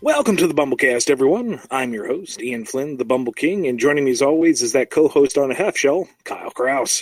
Welcome to the Bumblecast, everyone. I'm your host, Ian Flynn, the Bumble King, and joining me as always is that co-host on a half shell, Kyle Kraus.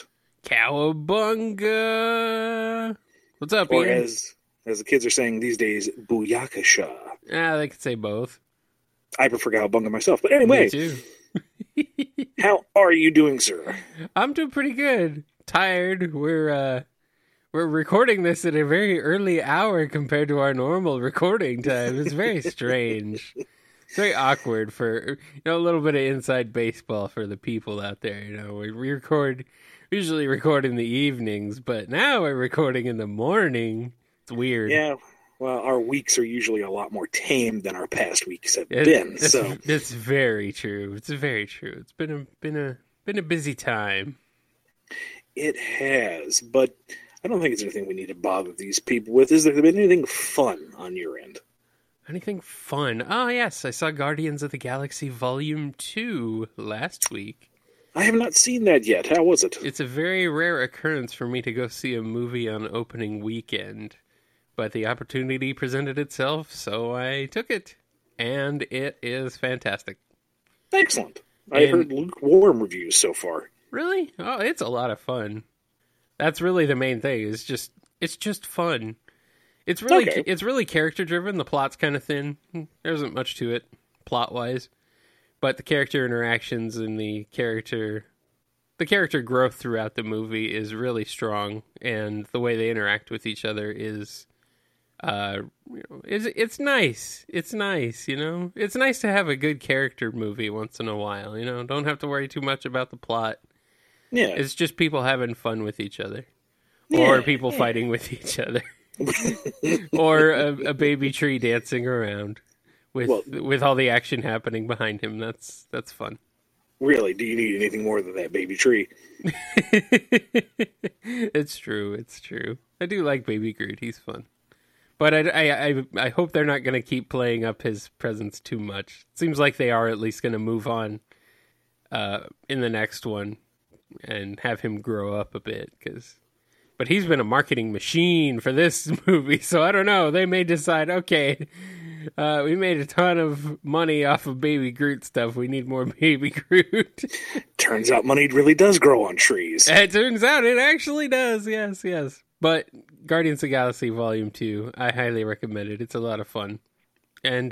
Cowabunga! What's up, Or Ian? as the kids are saying these days, Booyakasha. They could say both. I prefer Cowabunga myself, but anyway. Me too. How are you doing, sir? I'm doing pretty good. Tired. We're recording this at a very early hour compared to our normal recording time. It's very strange. It's very awkward for a little bit of inside baseball for the people out there. We usually record in the evenings, but now we're recording in the morning. It's weird. Yeah, well, our weeks are usually a lot more tame than our past weeks have been. So it's very true. It's very true. It's been a busy time. It has, but I don't think it's anything we need to bother these people with. Has there been anything fun on your end? Anything fun? Oh, yes. I saw Guardians of the Galaxy Volume 2 last week. I have not seen that yet. How was it? It's a very rare occurrence for me to go see a movie on opening weekend. But the opportunity presented itself, so I took it. And it is fantastic. Excellent. I've heard lukewarm reviews so far. Really? Oh, it's a lot of fun. That's really the main thing. It's just fun. It's really character driven. The plot's kind of thin. There isn't much to it plot wise, but the character interactions and the character growth throughout the movie is really strong, and the way they interact with each other is, it's nice. It's nice. It's nice to have a good character movie once in a while. Don't have to worry too much about the plot. Yeah. It's just people having fun with each other. Or people fighting with each other. Or a baby tree dancing around with all the action happening behind him. That's fun. Really? Do you need anything more than that baby tree? It's true. I do like Baby Groot. He's fun. But I hope they're not going to keep playing up his presence too much. It seems like they are at least going to move on in the next one and have him grow up a bit, but he's been a marketing machine for this movie, so I don't know. They may decide, okay, we made a ton of money off of Baby Groot stuff. We need more Baby Groot. Turns out money really does grow on trees. It turns out it actually does, yes. But Guardians of the Galaxy Volume 2, I highly recommend it. It's a lot of fun. And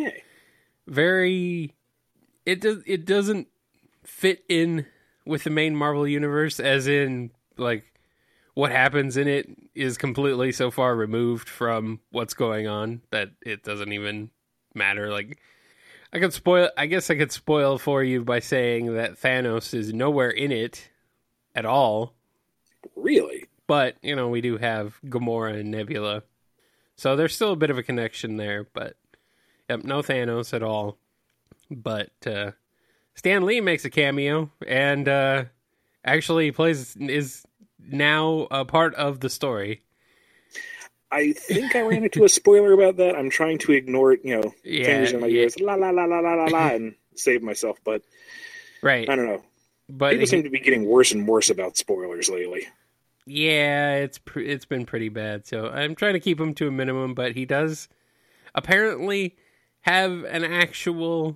it doesn't fit in with the main Marvel universe, as in, like, what happens in it is completely so far removed from what's going on that it doesn't even matter. Like, I guess I could spoil for you by saying that Thanos is nowhere in it at all. Really? But, we do have Gamora and Nebula. So there's still a bit of a connection there, but no Thanos at all. But Stan Lee makes a cameo and actually is now a part of the story. I think I ran into a spoiler about that. I'm trying to ignore it, fingers in my ears, la la la la la la la, and save myself. But right, I don't know. But people seem to be getting worse and worse about spoilers lately. Yeah, it's been pretty bad. So I'm trying to keep him to a minimum. But he does apparently have an actual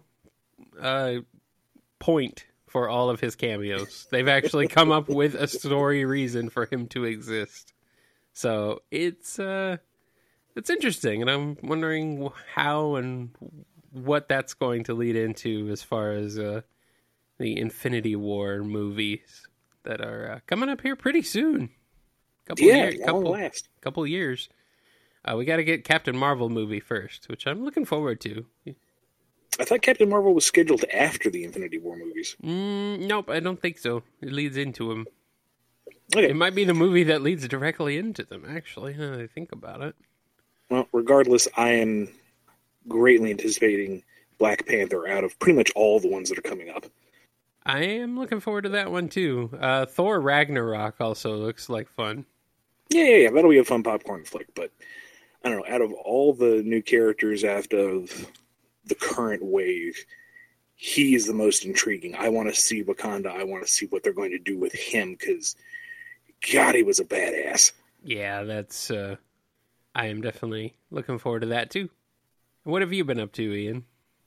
point for all of his cameos. They've actually come up with a story reason for him to exist. So it's interesting, and I'm wondering how and what that's going to lead into as far as the Infinity War movies that are coming up here pretty soon. Couple years. We got to get Captain Marvel movie first, which I'm looking forward to. I thought Captain Marvel was scheduled after the Infinity War movies. Nope, I don't think so. It leads into them. Okay. It might be the movie that leads directly into them, actually, now that I think about it. Well, regardless, I am greatly anticipating Black Panther out of pretty much all the ones that are coming up. I am looking forward to that one, too. Thor Ragnarok also looks like fun. Yeah. That'll be a fun popcorn flick, but I don't know, out of all the new characters after the current wave, he is the most intriguing. I want to see Wakanda. I want to see what they're going to do with him, because, God, he was a badass. Yeah, that's... I am definitely looking forward to that, too. What have you been up to, Ian?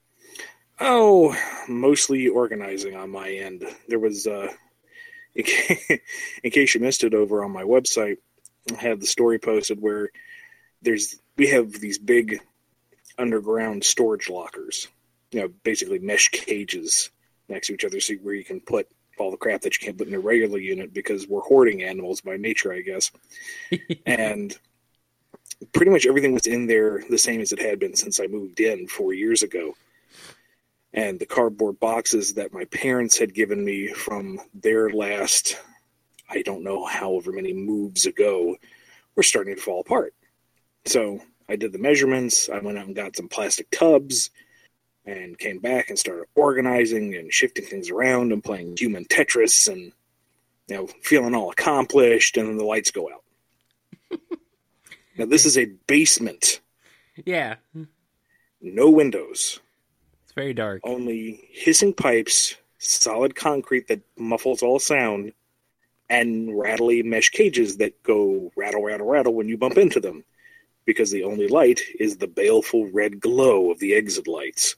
Oh, mostly organizing on my end. There was, in case you missed it, over on my website, I had the story posted where we have these big underground storage lockers, basically mesh cages next to each other, so where you can put all the crap that you can't put in a regular unit because we're hoarding animals by nature, I guess. And pretty much everything was in there the same as it had been since I moved in 4 years ago. And the cardboard boxes that my parents had given me from their last, I don't know, however many moves ago, were starting to fall apart. So I did the measurements. I went out and got some plastic tubs and came back and started organizing and shifting things around and playing human Tetris and, feeling all accomplished. And then the lights go out. Now, this is a basement. Yeah. No windows. It's very dark. Only hissing pipes, solid concrete that muffles all sound, and rattly mesh cages that go rattle, rattle, rattle when you bump into them. Because the only light is the baleful red glow of the exit lights.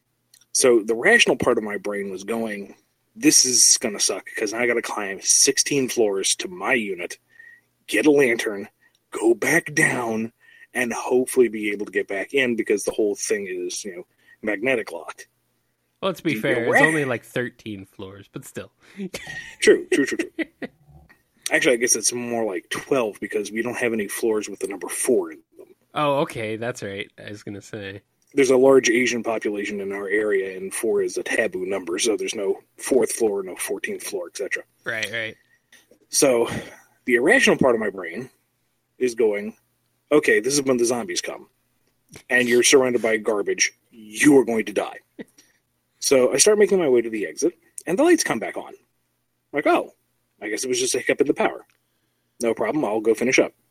So the rational part of my brain was going, this is going to suck because I got to climb 16 floors to my unit, get a lantern, go back down, and hopefully be able to get back in because the whole thing is, magnetic locked. Well, let's be fair. It's only like 13 floors, but still. True. Actually, I guess it's more like 12 because we don't have any floors with the number 4 in them. Oh, okay. That's right. I was going to say. There's a large Asian population in our area, and 4 is a taboo number, so there's no 4th floor, no 14th floor, etc. Right. So the irrational part of my brain is going, okay, this is when the zombies come, and you're surrounded by garbage. You are going to die. So I start making my way to the exit, and the lights come back on. I'm like, oh, I guess it was just a hiccup in the power. No problem, I'll go finish up.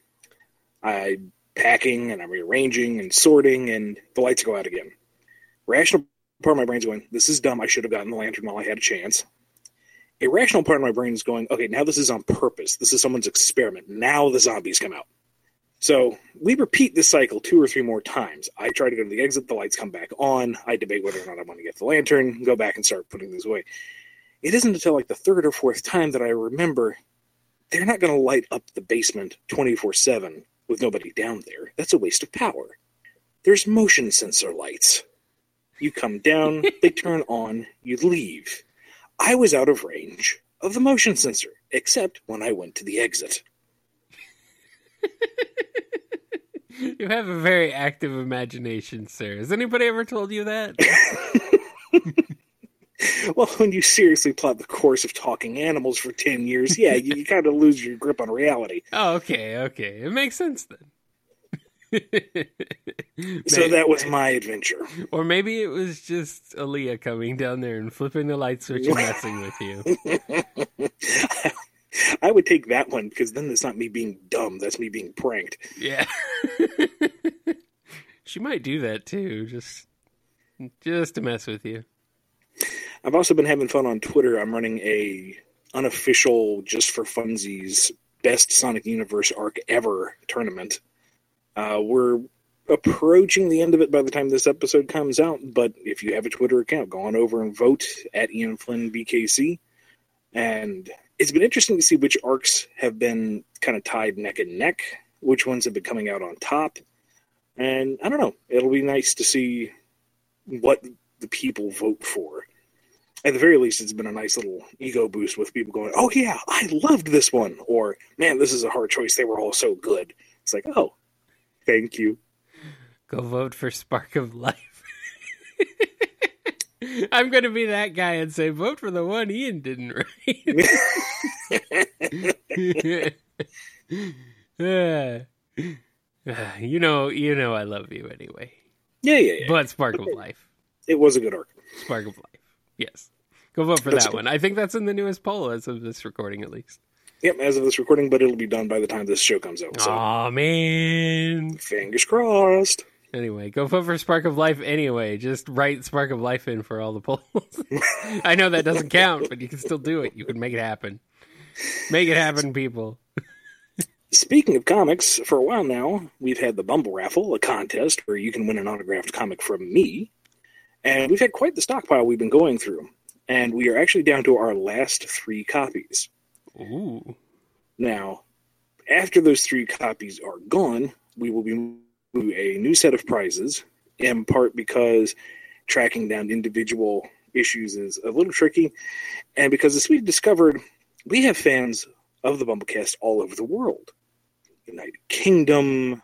I'm packing, and I'm rearranging, and sorting, and the lights go out again. Rational part of my brain's going, this is dumb, I should have gotten the lantern while I had a chance. Irrational part of my brain is going, okay, now this is on purpose. This is someone's experiment. Now the zombies come out. So we repeat this cycle 2 or 3 more times. I try to go to the exit, the lights come back on. I debate whether or not I want to get the lantern, go back and start putting things away. It isn't until like the 3rd or 4th time that I remember they're not going to light up the basement 24/7 with nobody down there. That's a waste of power. There's motion sensor lights. You come down, they turn on, you leave. I was out of range of the motion sensor, except when I went to the exit. You have a very active imagination, sir. Has anybody ever told you that? Well, when you seriously plot the course of talking animals for 10 years, yeah, you kind of lose your grip on reality. Oh, okay. It makes sense then. So that was my adventure. Or maybe it was just Aaliyah coming down there and flipping the light switch and messing with you. I would take that one because then it's not me being dumb. That's me being pranked. Yeah. She might do that too, just to mess with you. I've also been having fun on Twitter. I'm running a unofficial, just for funsies, best Sonic Universe arc ever tournament. We're approaching the end of it by the time this episode comes out, but if you have a Twitter account, go on over and vote at Ian Flynn BKC. And it's been interesting to see which arcs have been kind of tied neck and neck, which ones have been coming out on top. And I don't know, it'll be nice to see what the people vote for. At the very least, it's been a nice little ego boost with people going, oh yeah, I loved this one. Or, man, this is a hard choice. They were all so good. It's like, oh, thank you. Go vote for Spark of Life. I'm going to be that guy and say, vote for the one Ian didn't write. You know I love you anyway. Yeah. But Spark of Life. It was a good arc. Spark of Life. Yes. Go vote for that one. I think that's in the newest poll as of this recording, at least. Yep, as of this recording, but it'll be done by the time this show comes out. So. Aw, man. Fingers crossed. Anyway, go vote for Spark of Life anyway. Just write Spark of Life in for all the polls. I know that doesn't count, but you can still do it. You can make it happen. Make it happen, people. Speaking of comics, for a while now, we've had the Bumble Raffle, a contest where you can win an autographed comic from me. And we've had quite the stockpile we've been going through. And we are actually down to our last 3 copies. Ooh. Now, after those 3 copies are gone, we will be moving to a new set of prizes, in part because tracking down individual issues is a little tricky, and because as we discovered, we have fans of the Bumblecast all over the world. United Kingdom,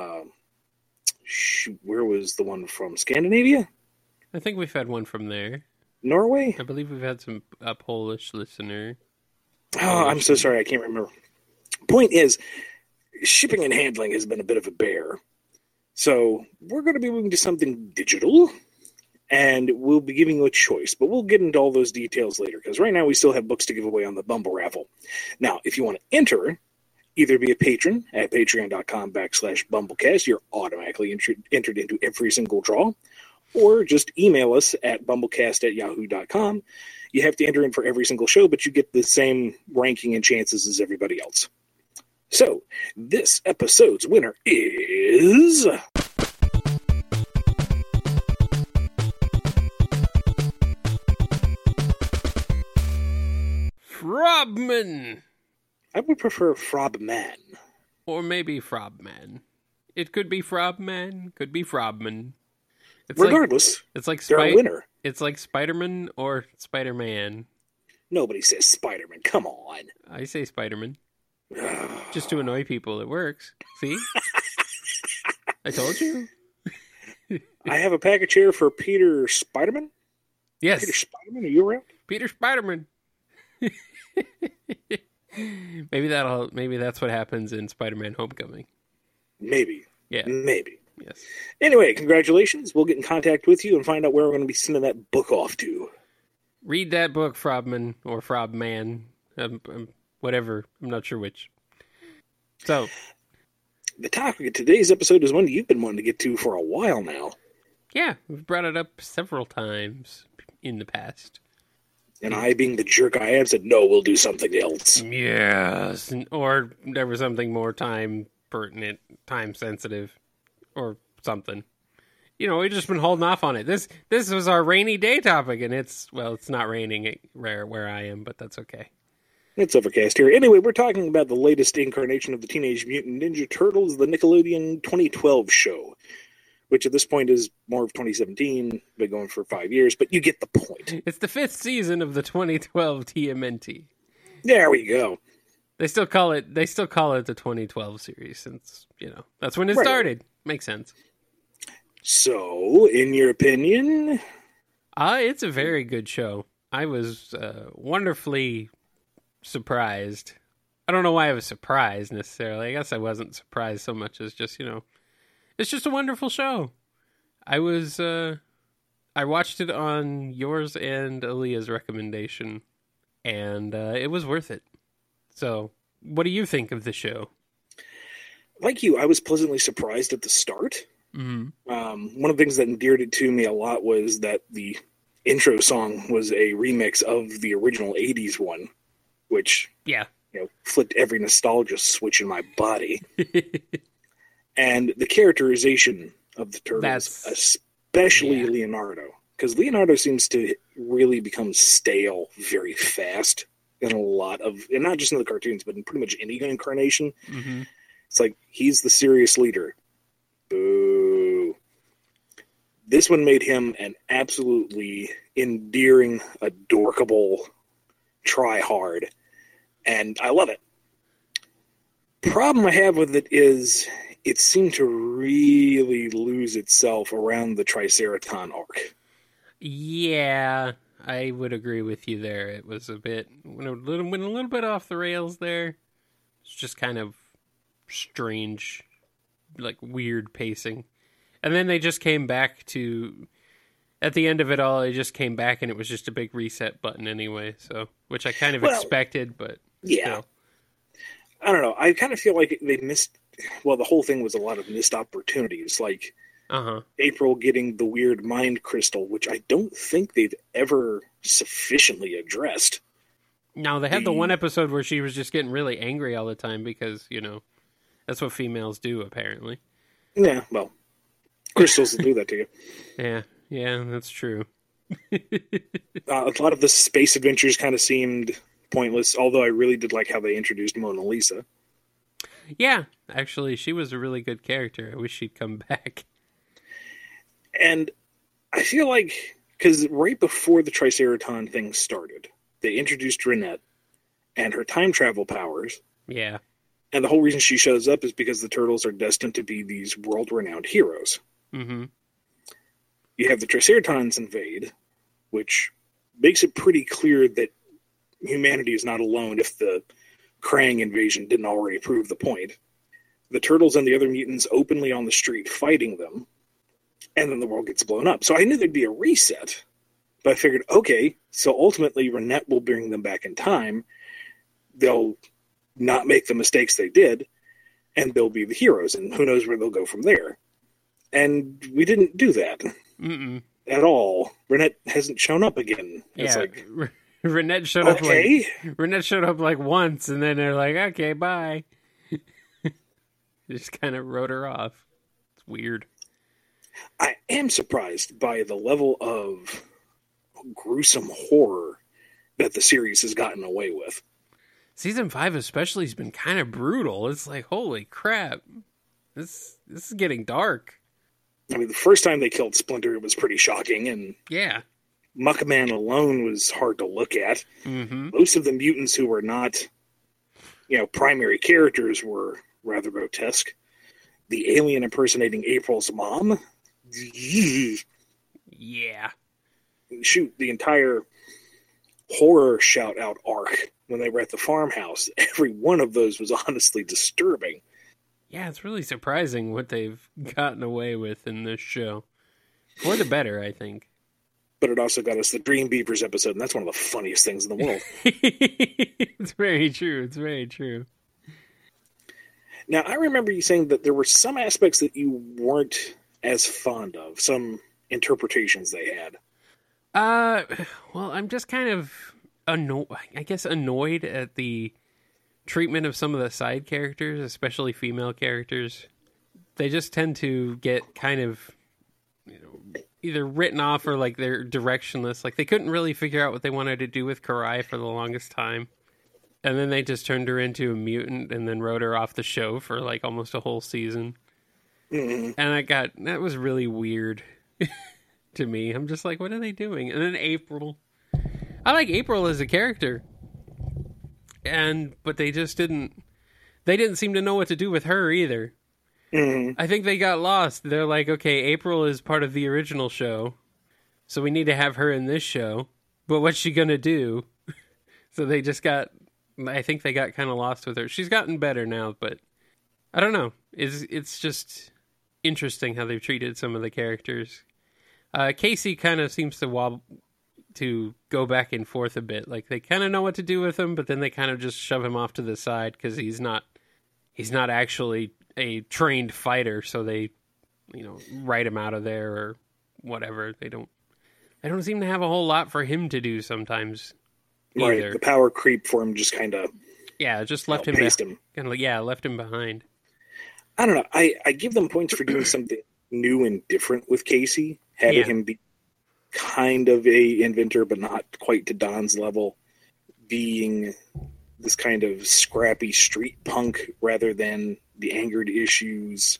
where was the one from? Scandinavia? I think we've had one from there. Norway? I believe we've had a Polish listener. Oh, I'm so sorry, I can't remember. Point is, shipping and handling has been a bit of a bear. So we're going to be moving to something digital, and we'll be giving you a choice. But we'll get into all those details later, because right now we still have books to give away on the Bumble Raffle. Now, if you want to enter, either be a patron at patreon.com/BumbleCast. You're automatically entered into every single draw. Or just email us at bumblecast@yahoo.com. You have to enter in for every single show, but you get the same ranking and chances as everybody else. So, this episode's winner is... Frobman! I would prefer Frobman. Or maybe Frobman. It could be Frobman, could be Frobman. Regardless, it's like they're a winner. It's like Spider-Man or Spider-Man. Nobody says Spider-Man. Come on. I say Spider-Man. Just to annoy people, it works. See? I told you. I have a package here for Peter Spider-Man. Yes. Peter Spider-Man, are you around? Peter Spider-Man. Maybe that's what happens in Spider-Man Homecoming. Maybe. Yeah. Maybe. Yes. Anyway, congratulations. We'll get in contact with you and find out where we're going to be sending that book off to. Read that book, Frobman or Frobman. Whatever. I'm not sure which. So, the topic of today's episode is one you've been wanting to get to for a while now. Yeah, we've brought it up several times in the past. And I, being the jerk I am, said, no, we'll do something else. Yes. Or there was something more time pertinent, time sensitive, or something. You know, we've just been holding off on it. This was our rainy day topic, and it's not raining where I am, but that's okay. It's overcast here. Anyway, we're talking about the latest incarnation of the Teenage Mutant Ninja Turtles, the Nickelodeon 2012 show, which at this point is more of 2017, been going for 5 years, but you get the point. It's the 5th season of the 2012 TMNT. There we go. They still call it the 2012 series since, that's when it started. Makes sense. So, in your opinion? It's a very good show. I was wonderfully surprised. I don't know why I was surprised necessarily. I guess I wasn't surprised so much as just, it's just a wonderful show. I watched it on yours and Aaliyah's recommendation, and it was worth it. So, what do you think of the show? Like you, I was pleasantly surprised at the start. Mm-hmm. One of the things that endeared it to me a lot was that the intro song was a remix of the original 80s one, which flipped every nostalgia switch in my body. And the characterization of the Turtles, especially Leonardo, because Leonardo seems to really become stale very fast in a lot of, and not just in the cartoons, but in pretty much any incarnation. Mm-hmm. It's like, he's the serious leader. Boo. This one made him an absolutely endearing, adorkable try-hard, and I love it. Problem I have with it is it seemed to really lose itself around the Triceraton arc. Yeah, I would agree with you there. It was went a little bit off the rails there. It's just kind of strange, like weird pacing. And then they just came back to, at the end of it all, they just came back and it was just a big reset button anyway. So, which I kind of expected, but still. I don't know. I kind of feel like they missed. Well, the whole thing was a lot of missed opportunities, like April getting the weird mind crystal, which I don't think they've ever sufficiently addressed. No, they had the one episode where she was just getting really angry all the time because, That's what females do, apparently. Yeah, well, crystals will do that to you. Yeah, that's true. A lot of the space adventures kind of seemed pointless, although I really did like how they introduced Mona Lisa. Yeah, actually, she was a really good character. I wish she'd come back. And I feel like, because right before the Triceraton thing started, they introduced Renette and her time travel powers. Yeah. And the whole reason she shows up is because the Turtles are destined to be these world-renowned heroes. Mm-hmm. You have the Triceratons invade, which makes it pretty clear that humanity is not alone if the Krang invasion didn't already prove the point. The Turtles and the other mutants openly on the street fighting them, and then the world gets blown up. So I knew there'd be a reset, but I figured, okay, so ultimately Renette will bring them back in time. They'll not make the mistakes they did, and they'll be the heroes, and who knows where they'll go from there. And we didn't do that. Mm-mm. At all. Renette hasn't shown up again. It's like, Renette showed Renette showed up like once, and then they're like, okay, bye. Just kind of wrote her off. It's weird. I am surprised by the level of gruesome horror that the series has gotten away with. Season 5 especially has been kind of brutal. It's like, holy crap. This is getting dark. I mean, the first time they killed Splinter, it was pretty shocking, and yeah, Muckman alone was hard to look at. Mm-hmm. Most of the mutants who were not, primary characters were rather grotesque. The alien impersonating April's mom. Yeah. Shoot, the entire horror shout-out arc when they were at the farmhouse, every one of those was honestly disturbing. Yeah, it's really surprising what they've gotten away with in this show. For the better, I think. But it also got us the Dream Beavers episode, and that's one of the funniest things in the world. It's very true. It's very true. Now, I remember you saying that there were some aspects that you weren't as fond of, some interpretations they had. Well, I'm just kind of annoyed at the treatment of some of the side characters, especially female characters. They just tend to get kind of, either written off or like they're directionless. Like they couldn't really figure out what they wanted to do with Karai for the longest time. And then they just turned her into a mutant and then wrote her off the show for like almost a whole season. Mm-hmm. And that was really weird to me. I'm just like, what are they doing? And then April. I like April as a character. But they just didn't seem to know what to do with her either. Mm-hmm. I think they got lost. They're like, okay, April is part of the original show, so we need to have her in this show. But what's she gonna do? So I think they got kind of lost with her. She's gotten better now, but I don't know. It's just interesting how they've treated some of the characters. Casey kind of seems to go back and forth a bit. Like they kind of know what to do with him, but then they kind of just shove him off to the side because he's not actually a trained fighter. So they, write him out of there or whatever. They don't seem to have a whole lot for him to do sometimes. Either. Right, the power creep for him just kind of just left him behind. Left him behind. I don't know. I give them points for doing something new and different with Casey, having him be kind of a inventor, but not quite to Don's level, being this kind of scrappy street punk rather than the angered issues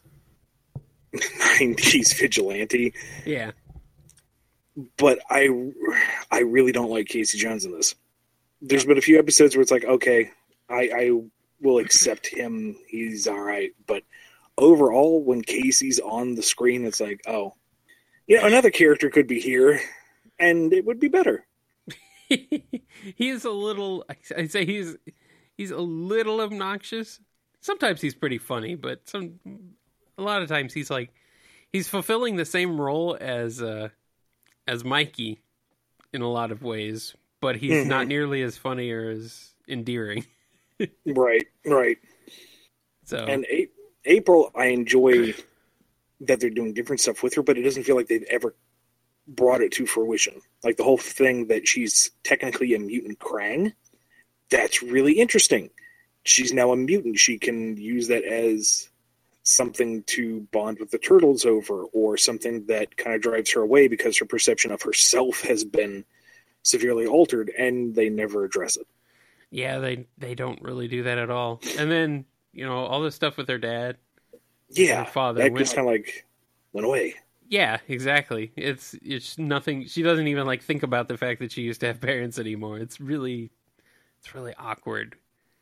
90s vigilante. Yeah. But I really don't like Casey Jones in this. There's been a few episodes where it's like, okay, I will accept him. He's all right. But overall, when Casey's on the screen, it's like, oh, another character could be here, and it would be better. He's a little. I'd say he's a little obnoxious. Sometimes he's pretty funny, but a lot of times he's fulfilling the same role as Mikey in a lot of ways, but he's not nearly as funny or as endearing. Right. So and April, I enjoy that they're doing different stuff with her, but it doesn't feel like they've ever brought it to fruition. Like the whole thing that she's technically a mutant Krang, that's really interesting. she's now a mutant. She can use that as something to bond with the turtles over, or something that kind of drives her away because her perception of herself has been severely altered, and they never address it. Yeah, they don't really do that at all. And then, all this stuff with her dad. Yeah, her father that just kind of like went away. Yeah, exactly. It's nothing. She doesn't even like think about the fact that she used to have parents anymore. It's really awkward.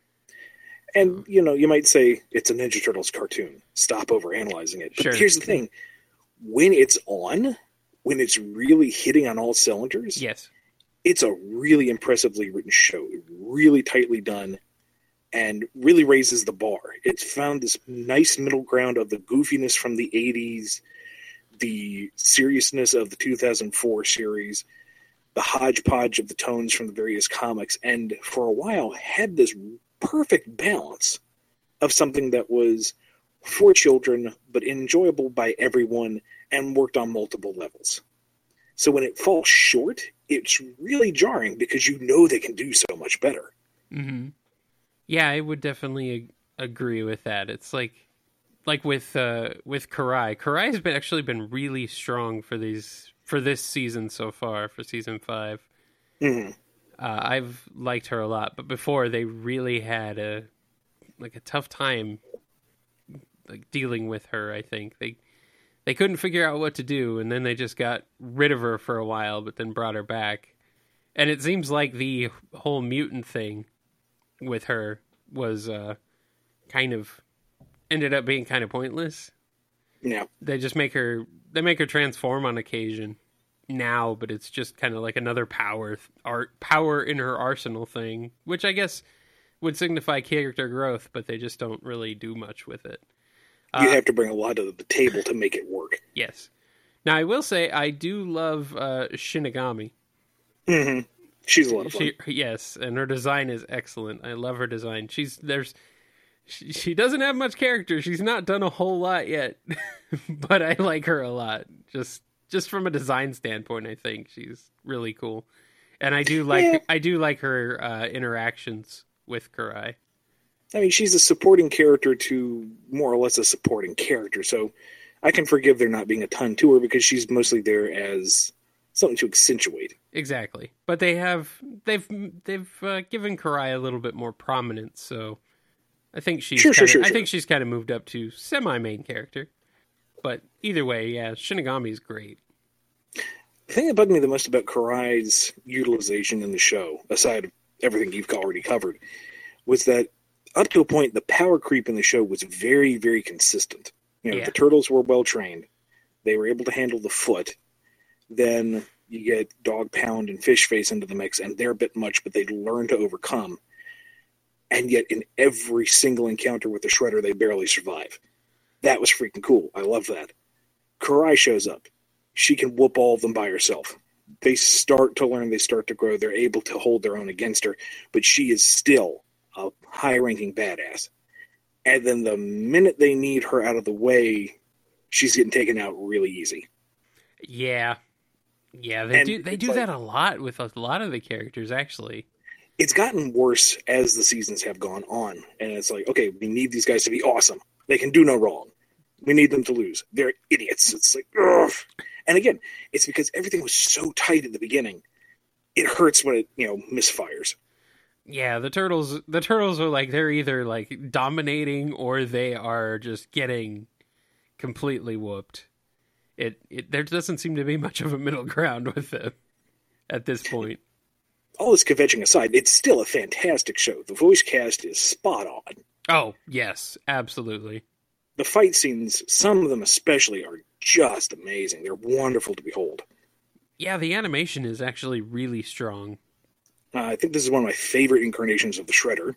And, you might say it's a Ninja Turtles cartoon. Stop overanalyzing it. But Sure. Here's the thing. When it's on, when it's really hitting on all cylinders, Yes. It's a really impressively written show. Really tightly done, and really raises the bar. It's found this nice middle ground of the goofiness from the 80s, the seriousness of the 2004 series, the hodgepodge of the tones from the various comics, and for a while had this perfect balance of something that was for children but enjoyable by everyone and worked on multiple levels. So when it falls short, it's really jarring because they can do so much better. Mm-hmm. Yeah, I would definitely agree with that. It's like with Karai. Karai has actually been really strong for this season so far, for season 5. Mm-hmm. I've liked her a lot, but before they really had a tough time dealing with her. I think they couldn't figure out what to do, and then they just got rid of her for a while, but then brought her back. And it seems like the whole mutant thing with her was kind of ended up being kind of pointless. Yeah. They just make her transform on occasion now, but it's just kind of like another power in her arsenal thing, which I guess would signify character growth, but they just don't really do much with it. You have to bring a lot to the table to make it work. Yes. Now, I will say I do love Shinigami. Mm-hmm. She's a lot of fun. Yes, and her design is excellent. I love her design. She doesn't have much character. She's not done a whole lot yet, but I like her a lot. Just from a design standpoint, I think she's really cool, and I do like her interactions with Karai. I mean, she's a supporting character to more or less a supporting character, so I can forgive there not being a ton to her because she's mostly there as something to accentuate. Exactly, but they've given Karai a little bit more prominence, so I think she's I think she's kind of moved up to semi-main character. But either way, yeah, Shinigami's great. The thing that bugged me the most about Karai's utilization in the show, aside of everything you've already covered, was that up to a point, the power creep in the show was very, very consistent. The turtles were well trained. They were able to handle the foot. Then you get Dog Pound and Fish Face into the mix, and they're a bit much, but they learn to overcome. And yet, in every single encounter with the Shredder, they barely survive. That was freaking cool. I love that. Karai shows up. She can whoop all of them by herself. They start to learn. They start to grow. They're able to hold their own against her, but she is still a high-ranking badass. And then the minute they need her out of the way, she's getting taken out really easy. Yeah. Yeah, they do that a lot with a lot of the characters, actually. It's gotten worse as the seasons have gone on. And it's like, okay, we need these guys to be awesome. They can do no wrong. We need them to lose. They're idiots. It's like, ugh. And again, it's because everything was so tight at the beginning. It hurts when it, misfires. Yeah, the turtles are like, they're either like dominating or they are just getting completely whooped. There doesn't seem to be much of a middle ground with them at this point. All this kvetching aside, it's still a fantastic show. The voice cast is spot on. Oh, yes, absolutely. The fight scenes, some of them especially, are just amazing. They're wonderful to behold. Yeah, the animation is actually really strong. I think this is one of my favorite incarnations of the Shredder.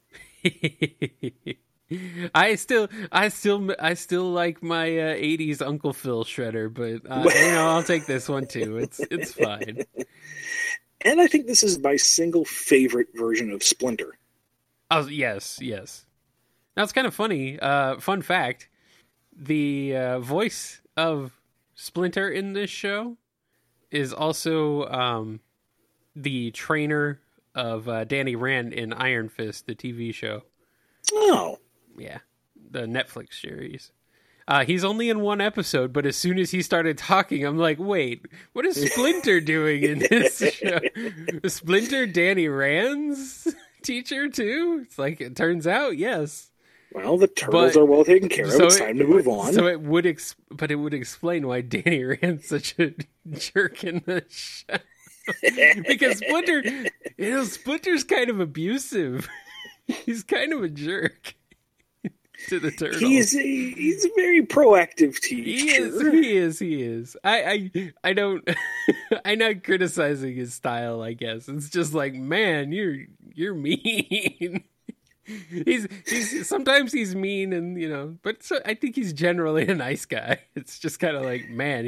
I still like my 80s Uncle Phil Shredder, but I'll take this one too. It's fine. And I think this is my single favorite version of Splinter. Oh, yes. Now it's kind of funny. Fun fact: the voice of Splinter in this show is also the trainer of Danny Rand in Iron Fist, the TV show. Oh, Yeah, the Netflix series. He's only in one episode, but as soon as he started talking, I'm like, wait, what is Splinter doing in this show? Is Splinter Danny Rand's teacher too? It's like, it turns out, yes. well, the turtles are well taken care of. It's time to move on. So it would, but it would explain why Danny Rand's such a jerk in the show. Because Splinter's kind of abusive. He's kind of a jerk to the turtles. He's a very proactive teacher. He is. I don't. I'm not criticizing his style. I guess it's just like, man, you're mean. he's sometimes he's mean, and but I think he's generally a nice guy. It's just kind of like, man,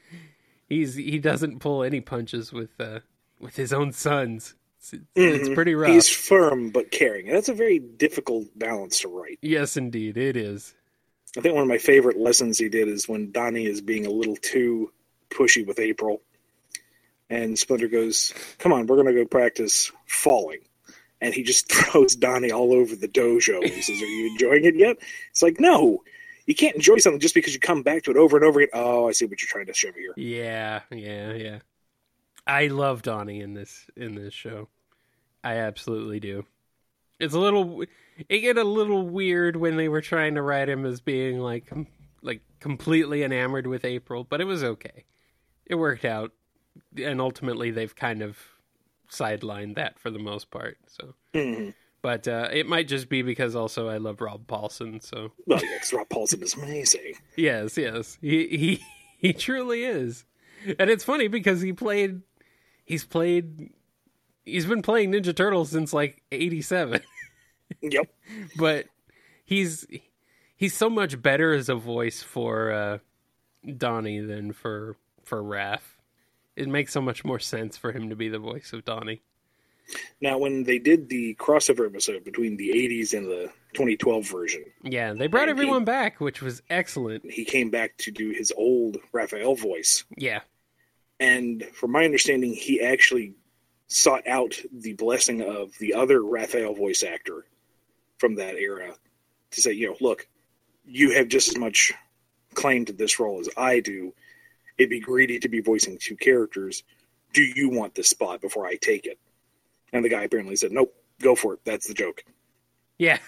he doesn't pull any punches with his own sons. It's pretty rough. He's firm but caring. And that's a very difficult balance to write. Yes, indeed, it is. I think one of my favorite lessons he did is when Donnie is being a little too pushy with April. And Splinter goes, come on, we're going to go practice falling. And he just throws Donnie all over the dojo. He says, are you enjoying it yet? It's like, no, you can't enjoy something just because you come back to it over and over again. Oh, I see what you're trying to show me here. Yeah. I love Donnie in this show. I absolutely do. It get a little weird when they were trying to write him as being like completely enamored with April, but it was okay. It worked out, and ultimately they've kind of sidelined that for the most part. So, but it might just be because also I love Rob Paulson. So, well, yeah, because Rob Paulson is amazing. Yes, he truly is, and it's funny because he's been playing Ninja Turtles since like '87. Yep. But he's so much better as a voice for Donnie than for Raph. It makes so much more sense for him to be the voice of Donnie. Now, when they did the crossover episode between the 80s and the 2012 version... Yeah, they brought everyone back, which was excellent. He came back to do his old Raphael voice. Yeah. And from my understanding, he actually sought out the blessing of the other Raphael voice actor from that era to say, look, you have just as much claim to this role as I do. It'd be greedy to be voicing two characters. Do you want this spot before I take it? And the guy apparently said, nope, go for it. That's the joke. Yeah.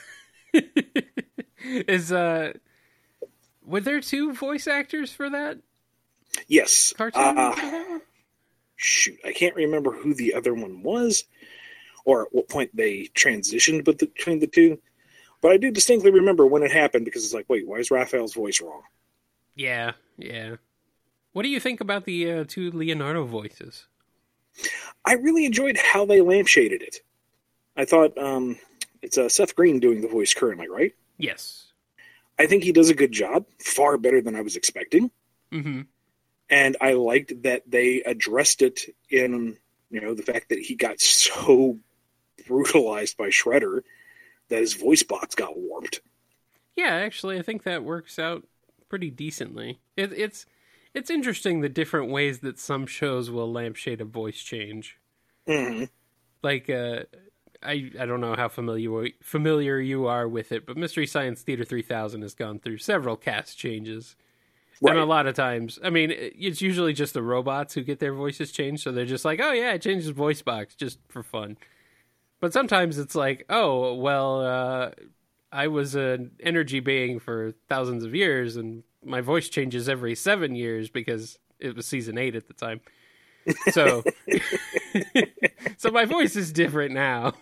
Were there two voice actors for that? Yes. Cartoon? Shoot, I can't remember who the other one was or at what point they transitioned between the two. But I do distinctly remember when it happened because it's like, wait, why is Raphael's voice wrong? Yeah. What do you think about the two Leonardo voices? I really enjoyed how they lampshaded it. I thought it's Seth Green doing the voice currently, right? Yes. I think he does a good job, far better than I was expecting. Mm-hmm. And I liked that they addressed it in, the fact that he got so brutalized by Shredder that his voice box got warped. Yeah, actually, I think that works out pretty decently. It's interesting the different ways that some shows will lampshade a voice change. Mm-hmm. Like, I don't know how familiar you are with it, but Mystery Science Theater 3000 has gone through several cast changes. Right. And a lot of times, I mean, it's usually just the robots who get their voices changed, so they're just like, oh yeah, I changed the voice box just for fun. But sometimes it's like, oh, well, I was an energy being for thousands of years, and my voice changes every 7 years because it was season 8 at the time. So, so my voice is different now.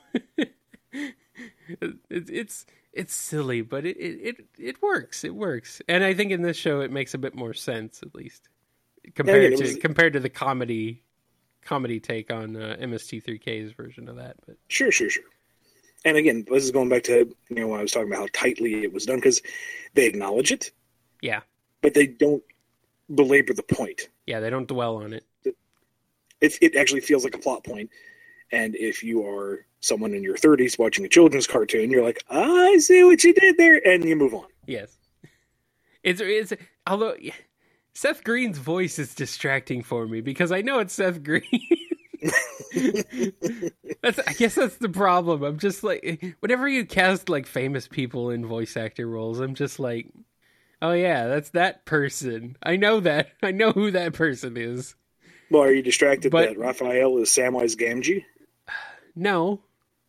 It's silly, but it works. It works, and I think in this show it makes a bit more sense, at least compared to the comedy take on MST3K's version of that. But sure. And again, this is going back to when I was talking about how tightly it was done because they acknowledge it, yeah, but they don't belabor the point. Yeah, they don't dwell on it. It actually feels like a plot point. And if you are someone in your 30s watching a children's cartoon, you're like, I see what you did there, and you move on. Yes. It's although Seth Green's voice is distracting for me because I know it's Seth Green. I guess that's the problem. I'm just like, whenever you cast like famous people in voice actor roles, I'm just like, oh yeah, that's that person. I know that. I know who that person is. Well, are you distracted But- that Raphael is Samwise Gamgee? No,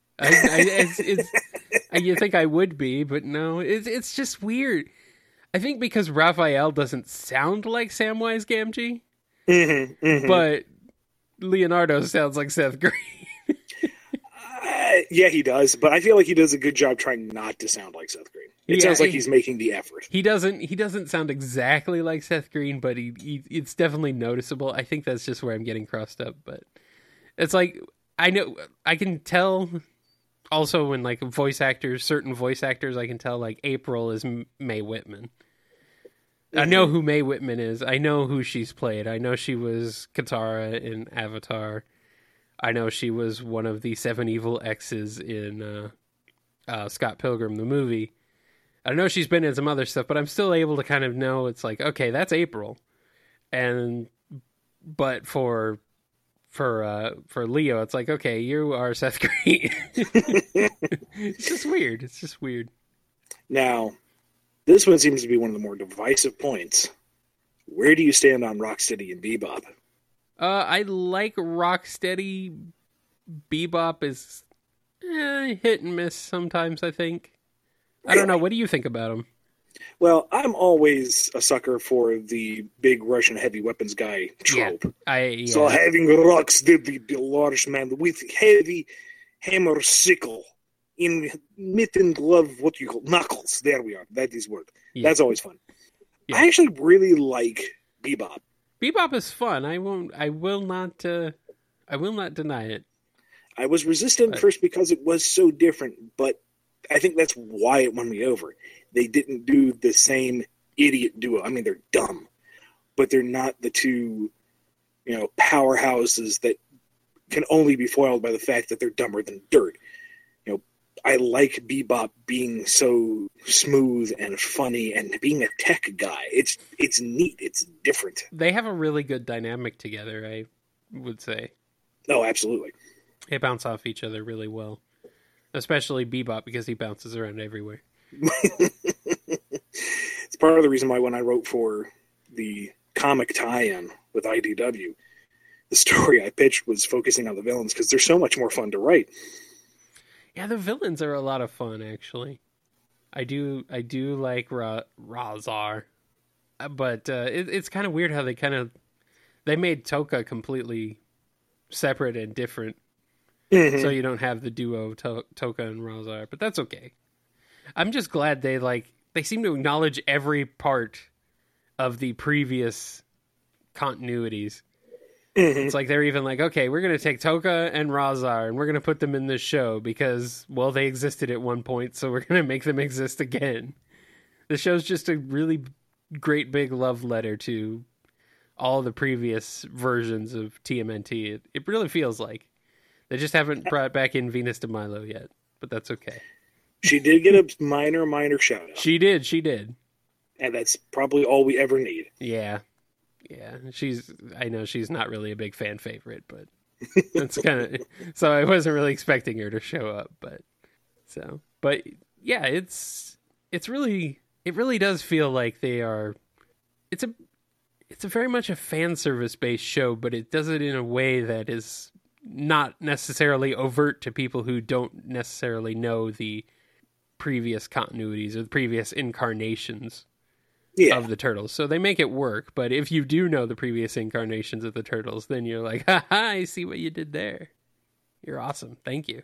you think I would be, but no, it's just weird. I think because Raphael doesn't sound like Samwise Gamgee, but Leonardo sounds like Seth Green. Yeah, he does, but I feel like he does a good job trying not to sound like Seth Green. It sounds like he's making the effort. He doesn't sound exactly like Seth Green, but it's definitely noticeable. I think that's just where I'm getting crossed up, but it's like I can tell also when like certain voice actors, I can tell like April is Mae Whitman. I know who Mae Whitman is. I know who she's played. I know she was Katara in Avatar. I know she was one of the 7 evil exes in Scott Pilgrim, the movie. I know she's been in some other stuff, but I'm still able to kind of know it's like, okay, that's April. But for Leo, it's like, okay, you are Seth Green. It's just weird. It's just weird. Now, this one seems to be one of the more divisive points. Where do you stand on Rocksteady and Bebop? I like Rocksteady. Bebop is hit and miss sometimes, I think. I don't know. What do you think about him? Well, I'm always a sucker for the big Russian heavy weapons guy trope. So having Rocksteady, the large man with heavy hammer sickle in mitten glove, what do you call knuckles? There we are. That is word. Yeah. That's always fun. Yeah. I actually really like Bebop. Bebop is fun. I will not deny it. I was resistant first because it was so different, but I think that's why it won me over. They didn't do the same idiot duo. I mean, they're dumb, but they're not the two, powerhouses that can only be foiled by the fact that they're dumber than dirt. I like Bebop being so smooth and funny and being a tech guy. It's neat. It's different. They have a really good dynamic together, I would say. Oh, absolutely. They bounce off each other really well. Especially Bebop, because he bounces around everywhere. It's part of the reason why when I wrote for the comic tie-in with IDW, the story I pitched was focusing on the villains because they're so much more fun to write. Yeah, the villains are a lot of fun, actually. I do like Razar, but it's kind of weird how they made Toka completely separate and different, so you don't have the duo Toka and Razar. But that's okay. I'm just glad they seem to acknowledge every part of the previous continuities. It's like they're even like, okay, we're going to take Toka and Razar and we're going to put them in this show because, well, they existed at one point, so we're going to make them exist again. The show's just a really great big love letter to all the previous versions of TMNT. It really feels like. They just haven't brought back in Venus de Milo yet, but that's okay. She did get a minor shout out. She did. And that's probably all we ever need. Yeah. Yeah, I know she's not really a big fan favorite, but that's kind of, so I wasn't really expecting her to show up, but yeah, it really does feel like it's a very much a fan service based show, but it does it in a way that is not necessarily overt to people who don't necessarily know the previous continuities or the previous incarnations. Yeah. Of the Turtles. So they make it work, but if you do know the previous incarnations of the Turtles, then you're like, ha ha, I see what you did there. You're awesome. Thank you.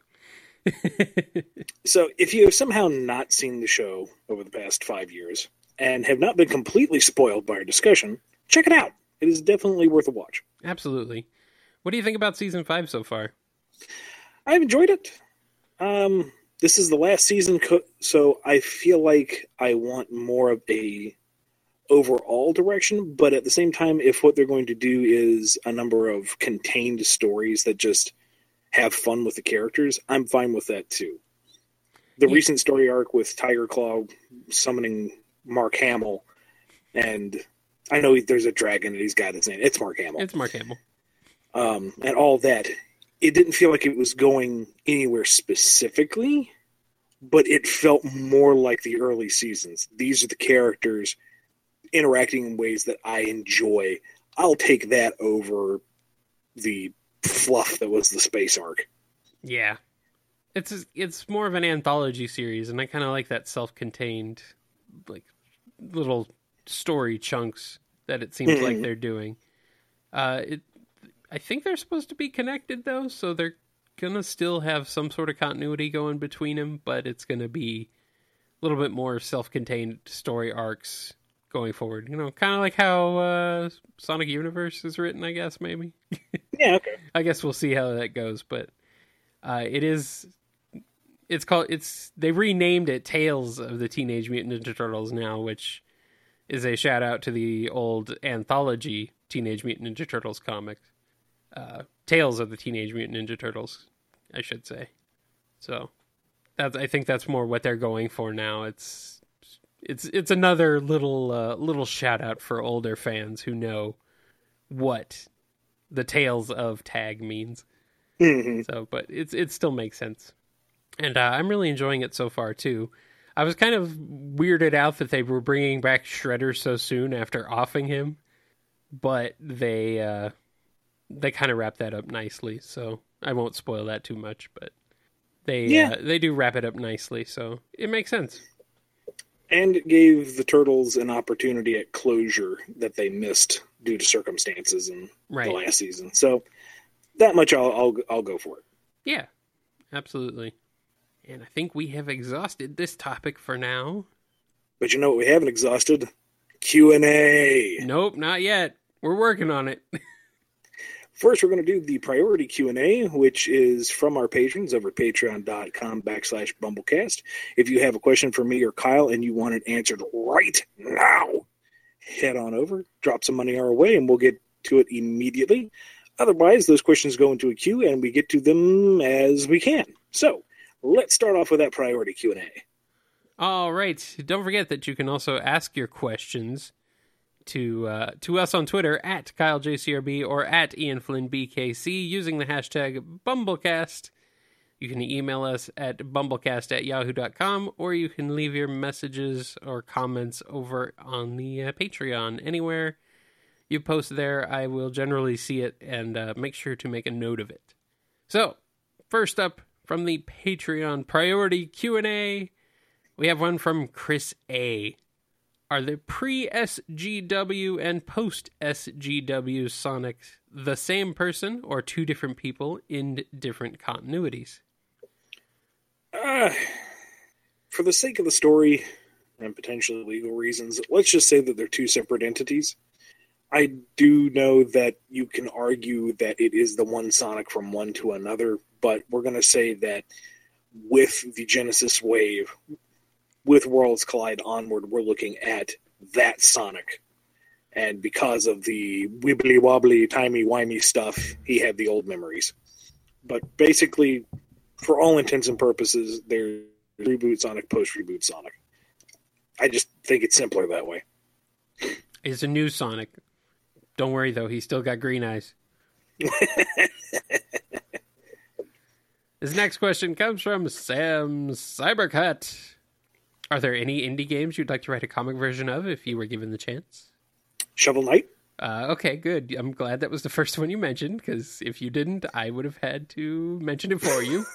So if you have somehow not seen the show over the past 5 years and have not been completely spoiled by our discussion, check it out. It is definitely worth a watch. Absolutely. What do you think about season 5 so far? I've enjoyed it. This is the last season, so I feel like I want more of a overall direction, but at the same time, if what they're going to do is a number of contained stories that just have fun with the characters, I'm fine with that too. The recent story arc with Tiger Claw summoning Mark Hamill, and I know there's a dragon and he's got his name. It's Mark Hamill. It's Mark Hamill. And all that it didn't feel like it was going anywhere specifically, but it felt more like the early seasons. These are the characters interacting in ways that I enjoy. I'll take that over the fluff that was the space arc. Yeah. It's more of an anthology series, and I kind of like that self-contained, like, little story chunks that it seems like they're doing. I think they're supposed to be connected, though, so they're gonna still have some sort of continuity going between them, but it's gonna be a little bit more self-contained story arcs going forward. You know, kind of like how Sonic Universe is written, I guess, maybe. Yeah, okay. I guess we'll see how that goes, but they renamed it Tales of the Teenage Mutant Ninja Turtles now, which is a shout out to the old anthology Teenage Mutant Ninja Turtles comic. Tales of the Teenage Mutant Ninja Turtles, I should say. So I think that's more what they're going for now. It's another little shout out for older fans who know what the Tales of tag means. So, but it still makes sense. And I'm really enjoying it so far, too. I was kind of weirded out that they were bringing back Shredder so soon after offing him, but they kind of wrapped that up nicely, so I won't spoil that too much, but they do wrap it up nicely, so it makes sense. And it gave the Turtles an opportunity at closure that they missed due to circumstances in the last season. So that much I'll go for it. Yeah, absolutely. And I think we have exhausted this topic for now. But you know what we haven't exhausted? Q&A. Nope, not yet. We're working on it. First, we're going to do the priority Q&A, which is from our patrons over at patreon.com/BumbleCast. If you have a question for me or Kyle and you want it answered right now, head on over, drop some money our way, and we'll get to it immediately. Otherwise, those questions go into a queue, and we get to them as we can. So, let's start off with that priority Q&A. All right. Don't forget that you can also ask your questions to us on Twitter at KyleJCRB or at IanFlynnBKC using the hashtag BumbleCast. You can email us at bumblecast@yahoo.com, or you can leave your messages or comments over on the Patreon. Anywhere you post there, I will generally see it and make sure to make a note of it. So, first up from the Patreon priority Q&A, we have one from Chris A. Are the pre-SGW and post-SGW Sonic the same person or two different people in different continuities? For the sake of the story and potentially legal reasons, let's just say that they're two separate entities. I do know that you can argue that it is the one Sonic from one to another, but we're going to say that with the Genesis wave, with Worlds Collide onward, we're looking at that Sonic. And because of the wibbly-wobbly, timey-wimey stuff, he had the old memories. But basically, for all intents and purposes, they're reboot Sonic, post-reboot Sonic. I just think it's simpler that way. It's a new Sonic. Don't worry, though. He's still got green eyes. This next question comes from Sam Cybercut. Are there any indie games you'd like to write a comic version of if you were given the chance? Shovel Knight. Okay, good. I'm glad that was the first one you mentioned, because if you didn't, I would have had to mention it for you.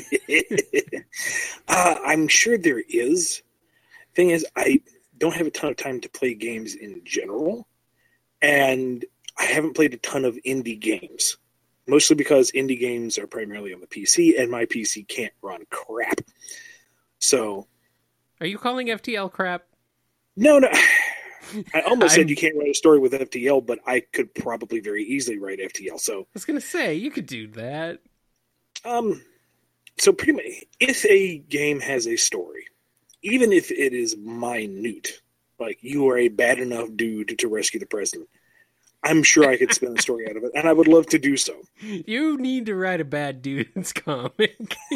I'm sure there is. Thing is, I don't have a ton of time to play games in general, and I haven't played a ton of indie games, mostly because indie games are primarily on the PC, and my PC can't run crap. So... Are you calling FTL crap? No. I almost said you can't write a story with FTL, but I could probably very easily write FTL. So I was going to say, you could do that. So pretty much, if a game has a story, even if it is minute, like you are a bad enough dude to rescue the president, I'm sure I could spin a story out of it, and I would love to do so. You need to write a bad dude's comic.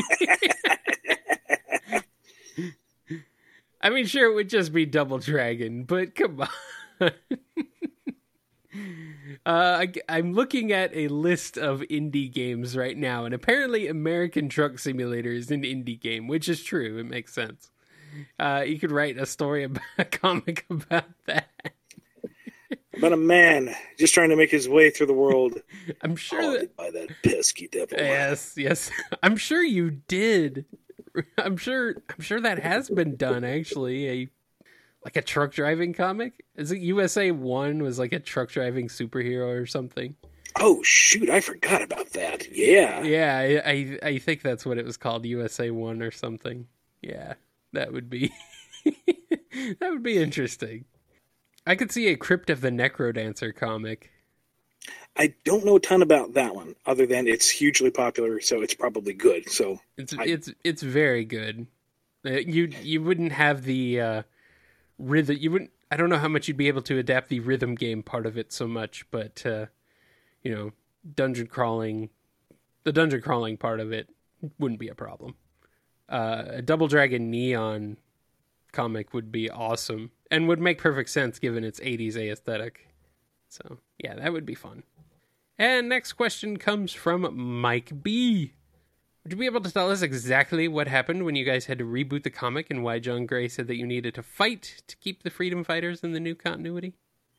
I mean, sure, it would just be Double Dragon, but come on. I'm looking at a list of indie games right now, and apparently American Truck Simulator is an indie game, which is true. It makes sense. You could write a story about a comic about that. About a man just trying to make his way through the world. I'm sure by that pesky devil. Yes. I'm sure you did. I'm sure that has been done, actually. Like a truck driving comic? Is it USA 1 was like a truck driving superhero or something? Oh, shoot, I forgot about that. Yeah. Yeah, I think that's what it was called, USA 1 or something. Yeah, that would be that would be interesting. I could see a Crypt of the Necrodancer comic. I don't know a ton about that one, other than it's hugely popular, so it's probably good. So it's very good. You wouldn't have the rhythm. You wouldn't. I don't know how much you'd be able to adapt the rhythm game part of it so much, but dungeon crawling, the dungeon crawling part of it wouldn't be a problem. A Double Dragon Neon comic would be awesome and would make perfect sense given its 80s aesthetic. So yeah, that would be fun. And next question comes from Mike B. Would you be able to tell us exactly what happened when you guys had to reboot the comic and why John Gray said that you needed to fight to keep the Freedom Fighters in the new continuity?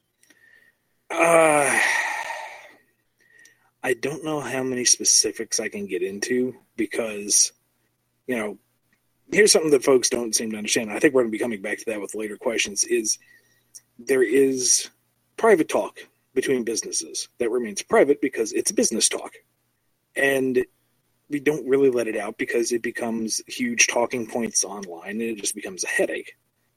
I don't know how many specifics I can get into because, here's something that folks don't seem to understand. I think we're going to be coming back to that with later questions, is there is private talk between businesses that remains private because it's business talk. And we don't really let it out because it becomes huge talking points online and it just becomes a headache.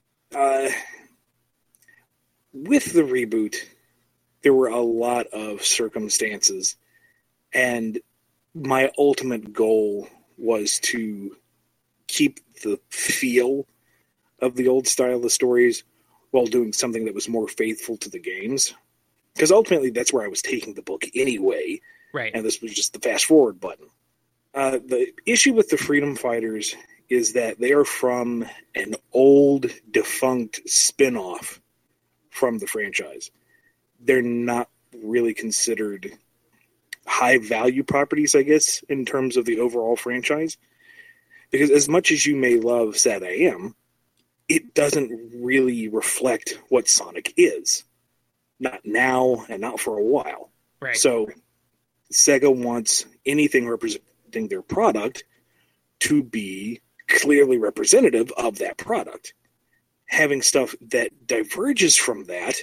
With the reboot, there were a lot of circumstances, and my ultimate goal was to keep the feel of the old style of stories while doing something that was more faithful to the games. Because ultimately, that's where I was taking the book anyway. Right. And this was just the fast forward button. The issue with the Freedom Fighters is that they are from an old, defunct spin-off from the franchise. They're not really considered high-value properties, I guess, in terms of the overall franchise. Because as much as you may love Sad I Am, it doesn't really reflect what Sonic is. Not now and not for a while. Right. So Sega wants anything representing their product to be clearly representative of that product. Having stuff that diverges from that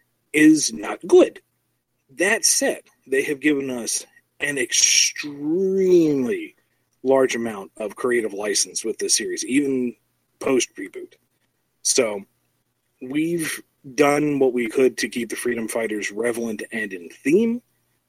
is not good. That said, they have given us an extremely large amount of creative license with this series, even post-reboot. So we've done what we could to keep the Freedom Fighters relevant and in theme.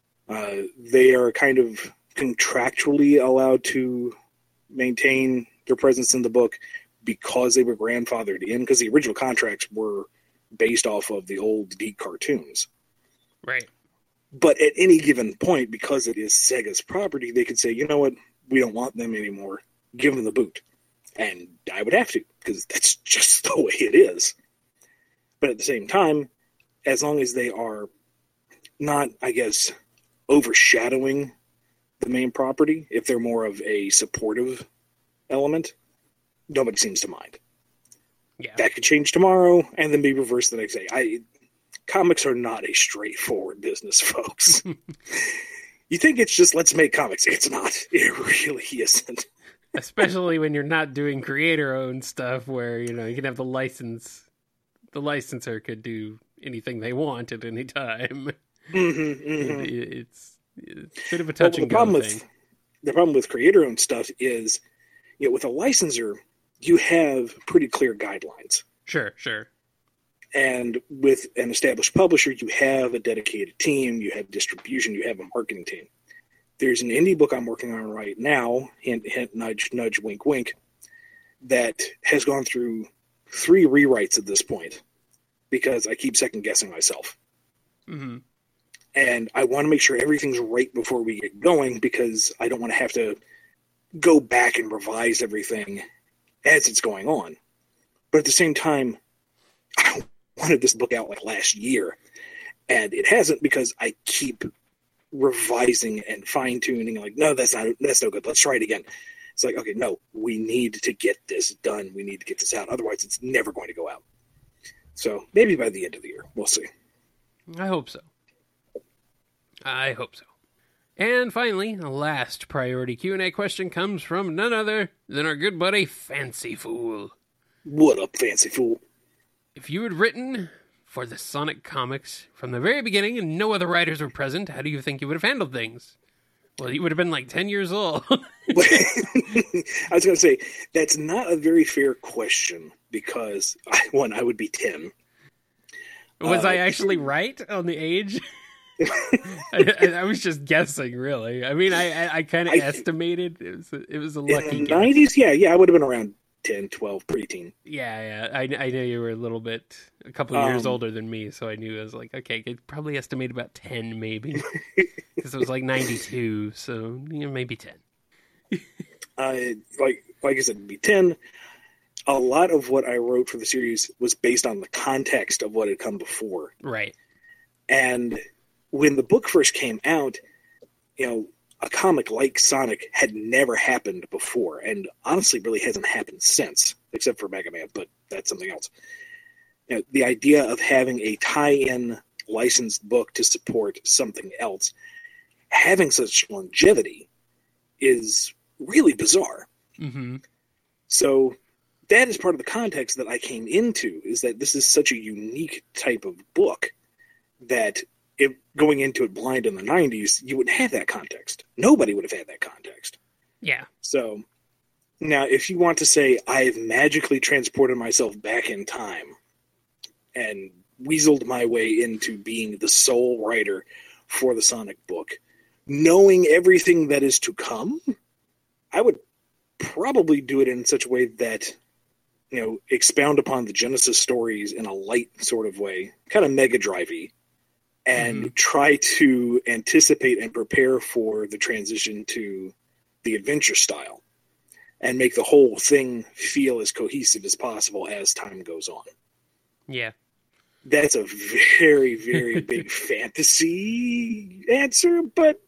They are kind of contractually allowed to maintain their presence in the book because they were grandfathered in, because the original contracts were based off of the old DiC cartoons. Right. But at any given point, because it is Sega's property, they could say, you know what, we don't want them anymore. Give them the boot. And I would have to, because that's just the way it is. But at the same time, as long as they are not, I guess, overshadowing the main property, if they're more of a supportive element, nobody seems to mind. Yeah. That could change tomorrow and then be reversed the next day. Comics are not a straightforward business, folks. You think it's just, let's make comics. It's not. It really isn't. Especially when you're not doing creator-owned stuff where, you can have the license. The licensor could do anything they want at any time. It's a bit of a touch and go thing. The problem with creator-owned stuff is, with a licensor, you have pretty clear guidelines. Sure. And with an established publisher, you have a dedicated team, you have distribution, you have a marketing team. There's an indie book I'm working on right now, hint, hint, nudge, nudge, wink, wink, that has gone through 3 rewrites at this point because I keep second-guessing myself. Mm-hmm. And I want to make sure everything's right before we get going because I don't want to have to go back and revise everything as it's going on. But at the same time, I wanted this book out like last year. And it hasn't, because I keep revising and fine-tuning, like, no, that's no good. Let's try it again. It's like, okay, no, we need to get this done. We need to get this out. Otherwise, it's never going to go out. So maybe by the end of the year, we'll see. I hope so. I hope so. And finally, the last priority Q&A question comes from none other than our good buddy Fancy Fool. What up, Fancy Fool? If you had written for the Sonic comics from the very beginning and no other writers were present, how do you think you would have handled things? Well, you would have been like 10 years old. I was going to say, that's not a very fair question, because, I would be 10. Was I actually right on the age? I was just guessing, really. I mean, I kind of estimated. It was a lucky guess. 90s? Yeah, I would have been around 10, 12, preteen. Yeah. I knew you were a couple of years older than me, so I knew. I was like, okay, I'd probably estimate about 10, maybe. Because it was like 92, so maybe 10. Like I said, it'd be 10. A lot of what I wrote for the series was based on the context of what had come before. Right. And when the book first came out, a comic like Sonic had never happened before, and honestly really hasn't happened since, except for Mega Man, but that's something else. The idea of having a tie-in licensed book to support something else, having such longevity, is really bizarre. Mm-hmm. So that is part of the context that I came into, is that this is such a unique type of book that if going into it blind in the 90s, you wouldn't have that context. Nobody would have had that context. Yeah. So now if you want to say I've magically transported myself back in time and weaseled my way into being the sole writer for the Sonic book, knowing everything that is to come, I would probably do it in such a way that, expound upon the Genesis stories in a light sort of way, kind of Mega Drive-y, and try to anticipate and prepare for the transition to the adventure style, and make the whole thing feel as cohesive as possible as time goes on. Yeah. That's a very, very big fantasy answer, but,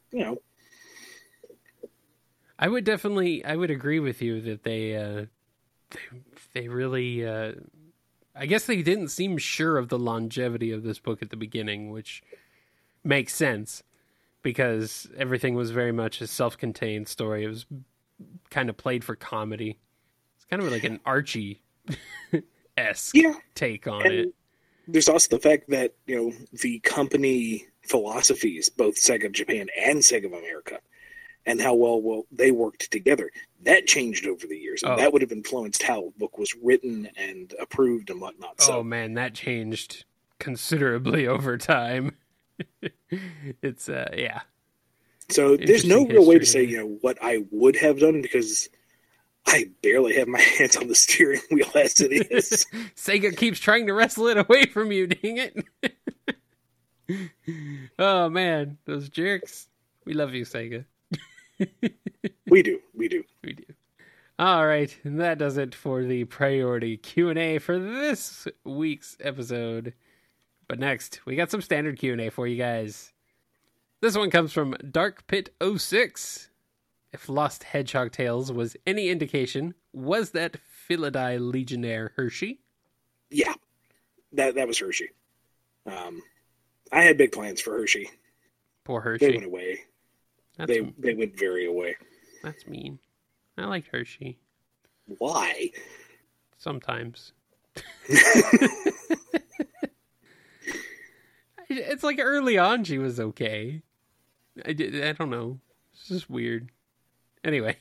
I would agree with you that they really, I guess they didn't seem sure of the longevity of this book at the beginning, which makes sense because everything was very much a self-contained story. It was kind of played for comedy. It's kind of like an Archie-esque take on it. There's also the fact that, the company philosophies, both Sega Japan and Sega of America, and how well they worked together, that changed over the years. And that would have influenced how the book was written and approved and whatnot. Oh, man, that changed considerably over time. It's, yeah. So there's no real way to say, what I would have done, because I barely have my hands on the steering wheel as it is. Sega keeps trying to wrestle it away from you, dang it. Oh, man, those jerks. We love you, Sega. We do. All right, and that does it for the priority Q&A for this week's episode. But next, we got some standard Q&A for you guys. This one comes from Dark Pit 06. If Lost Hedgehog Tales was any indication, was that Felidae Legionnaire Hershey? Yeah, that was Hershey. I had big plans for Hershey. Poor Hershey. They went away. They went very away. That's mean. I liked Hershey. Why? Sometimes. It's like early on she was okay. I don't know. It's just weird. Anyway.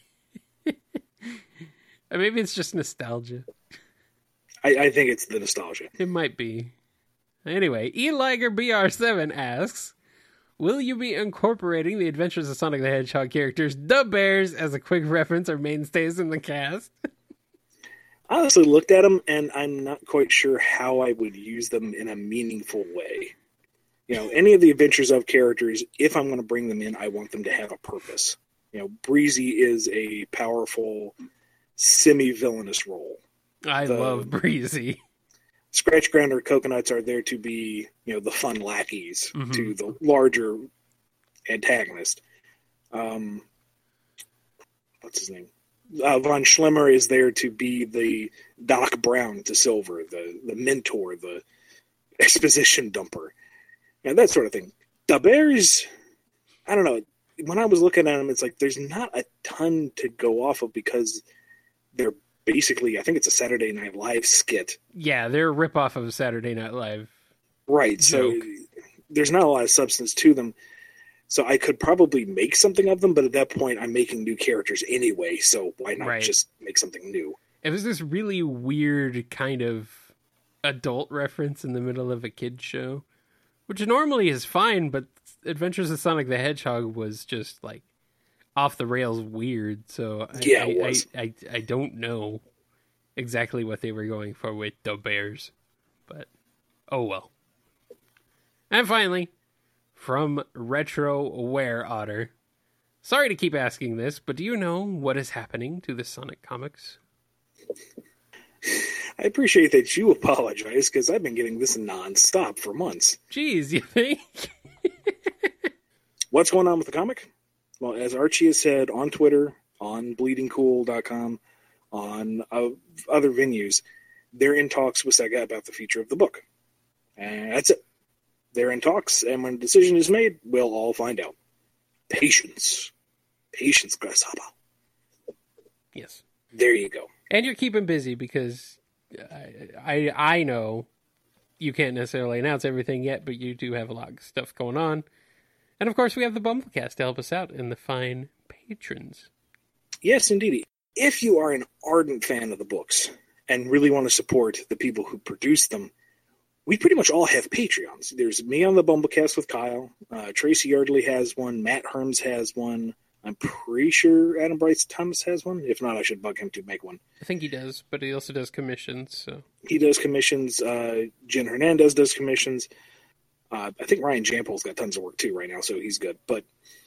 Maybe it's just nostalgia. I think it's the nostalgia. It might be. Anyway, Eliger BR7 asks, will you be incorporating the Adventures of Sonic the Hedgehog characters, the Bears, as a quick reference or mainstays in the cast? I honestly looked at them, and I'm not quite sure how I would use them in a meaningful way. Any of the Adventures of characters, if I'm going to bring them in, I want them to have a purpose. Breezy is a powerful, semi-villainous role. I love Breezy. Scratch Grounder Coconuts are there to be, the fun lackeys to the larger antagonist. What's his name? Von Schlemmer is there to be the Doc Brown to Silver, the mentor, the exposition dumper, and that sort of thing. The Bears, I don't know. When I was looking at them, it's like there's not a ton to go off of because they're basically, I think it's a Saturday Night Live skit. Yeah, they're a ripoff of Saturday Night Live. Right, joke. So there's not a lot of substance to them. So I could probably make something of them, but at that point I'm making new characters anyway, so why not just make something new? It was this really weird kind of adult reference in the middle of a kid's show, which normally is fine, but Adventures of Sonic the Hedgehog was just like off the rails weird. So I don't know exactly what they were going for with the Bears, but oh well. And finally, from Retro Wear Otter, sorry to keep asking this, but do you know what is happening to the Sonic comics? I appreciate that you apologize, because I've been getting this nonstop for months. Jeez, you think? What's going on with the comic? Well, as Archie has said on Twitter, on bleedingcool.com, on other venues, they're in talks with Sega about the future of the book. And that's it. They're in talks, and when a decision is made, we'll all find out. Patience. Patience, Grasshopper. Yes. There you go. And you're keeping busy because I know you can't necessarily announce everything yet, but you do have a lot of stuff going on. And of course, we have the Bumblecast to help us out and the fine patrons. Yes, indeed. If you are an ardent fan of the books and really want to support the people who produce them, we pretty much all have Patreons. There's me on the Bumblecast with Kyle. Tracy Yardley has one. Matt Herms has one. I'm pretty sure Adam Bryce Thomas has one. If not, I should bug him to make one. I think he does, but he also does commissions. So he does commissions. Jen Hernandez does commissions. I think Ryan Jampol's got tons of work too right now, so he's good. But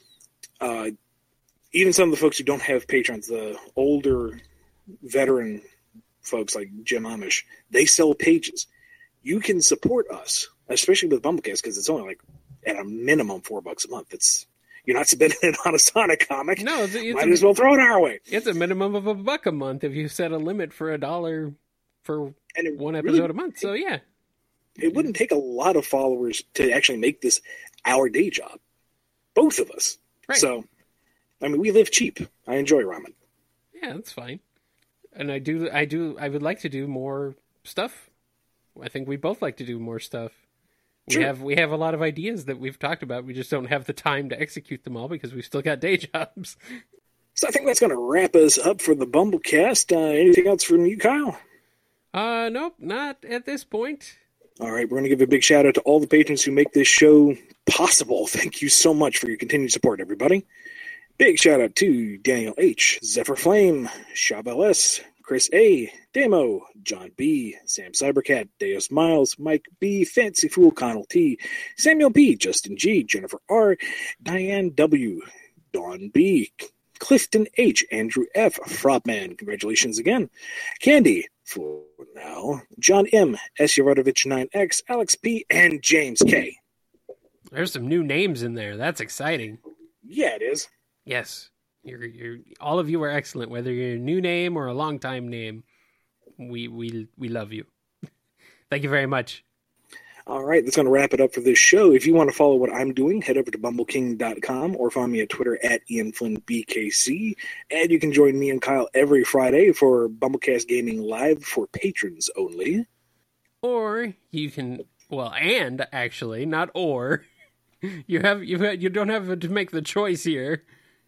even some of the folks who don't have patrons, the older veteran folks like Jim Amish, they sell pages. You can support us, especially with Bumblecast, because it's only like at a minimum $4 a month. You're not spending it on a Sonic comic. No, might as well throw it our way. It's a minimum of $1 a month if you set a limit for $1 for one episode a month. So yeah. It wouldn't take a lot of followers to actually make this our day job. Both of us. Right. So, I mean, we live cheap. I enjoy ramen. Yeah, that's fine. And I would like to do more stuff. I think we both like to do more stuff. Sure. We have a lot of ideas that we've talked about. We just don't have the time to execute them all because we've still got day jobs. So I think that's going to wrap us up for the Bumblecast. Anything else from you, Kyle? Nope, not at this point. All right, we're going to give a big shout out to all the patrons who make this show possible. Thank you so much for your continued support, everybody. Big shout out to Daniel H., Zephyr Flame, Shabel S., Chris A., Damo, John B., Sam Cybercat, Deus Miles, Mike B., Fancy Fool, Connell T., Samuel B., Justin G., Jennifer R., Diane W., Dawn B., Clifton H., Andrew F., Frogman, congratulations again, Candy, for now, John M., S. Yarodovich 9X, Alex P., and James K. There's some new names in there. That's exciting. Yeah, it is. Yes. You're all of you are excellent, whether you're a new name or a long time name. We love you. Thank you very much. All right, that's going to wrap it up for this show. If you want to follow what I'm doing, head over to bumbleking.com or find me at Twitter at IanFlynnBKC. And you can join me and Kyle every Friday for Bumblecast Gaming Live for patrons only. Or you can, and actually, not or. You don't have to make the choice here.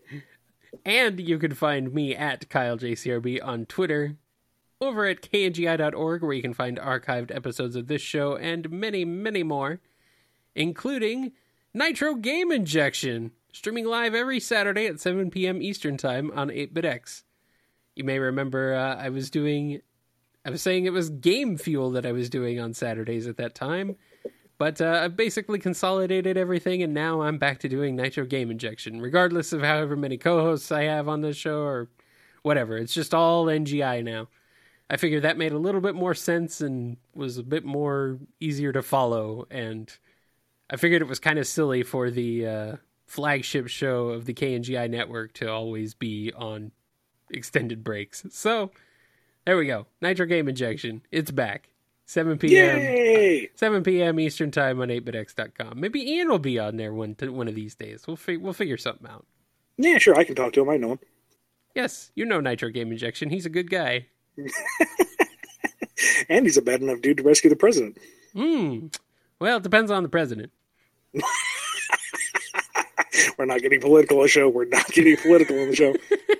And you can find me at KyleJCRB on Twitter, over at KNGI.org, where you can find archived episodes of this show and many, many more, including Nitro Game Injection, streaming live every Saturday at 7 p.m. Eastern Time on 8BitX. You may remember I was saying it was Game Fuel that I was doing on Saturdays at that time. But I've basically consolidated everything, and now I'm back to doing Nitro Game Injection, regardless of however many co-hosts I have on this show or whatever. It's just all NGI now. I figured that made a little bit more sense and was a bit more easier to follow. And I figured it was kind of silly for the flagship show of the KNGI network to always be on extended breaks. So there we go. Nitro Game Injection. It's back. 7 p.m. Yay! 7 p.m. Eastern Time on 8bitx.com. Maybe Ian will be on there one of these days. We'll figure something out. Yeah, sure. I can talk to him. I know him. Yes, you know Nitro Game Injection. He's a good guy. And he's a bad enough dude to rescue the president. Well, it depends on the president. We're not getting political on the show. We're not getting political on the show.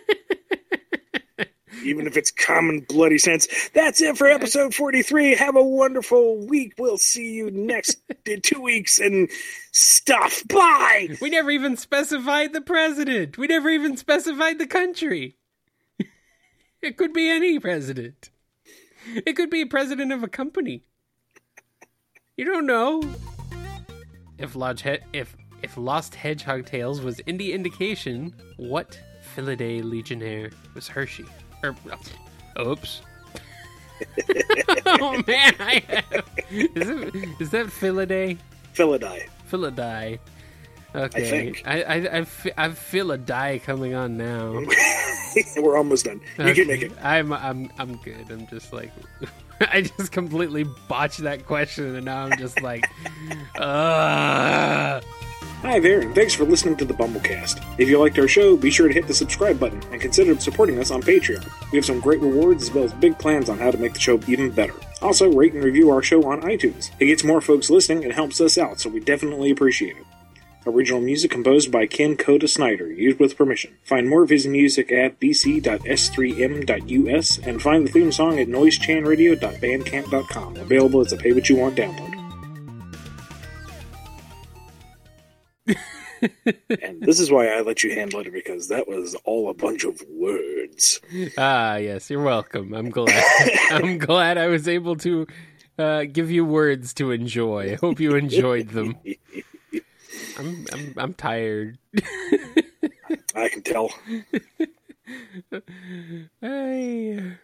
Even if it's common bloody sense. That's it for episode 43. Have a wonderful week. We'll see you next in 2 weeks and stuff. Bye! We never even specified the president. We never even specified the country. It could be any president. It could be a president of a company. You don't know. If Lost Hedgehog Tales was any indication, what Felidae Legionnaire was Hershey? Oops. Oh man, is that Felidae? Felidae. Okay. I think. I feel a die coming on now. We're almost done. You can make it. I'm good. I'm just like I just completely botched that question and now I'm just like Hi there, and thanks for listening to the Bumblecast. If you liked our show, be sure to hit the subscribe button and consider supporting us on Patreon. We have some great rewards as well as big plans on how to make the show even better. Also, rate and review our show on iTunes. It gets more folks listening and helps us out, so we definitely appreciate it. Original music composed by Ken Coda Snyder, used with permission. Find more of his music at bc.s3m.us and find the theme song at noisechanradio.bandcamp.com, available as a pay-what-you-want download. And this is why I let you handle it, because that was all a bunch of words. Yes, you're welcome. I'm glad. I'm glad I was able to give you words to enjoy. I hope you enjoyed them. I'm tired. I can tell. Hey.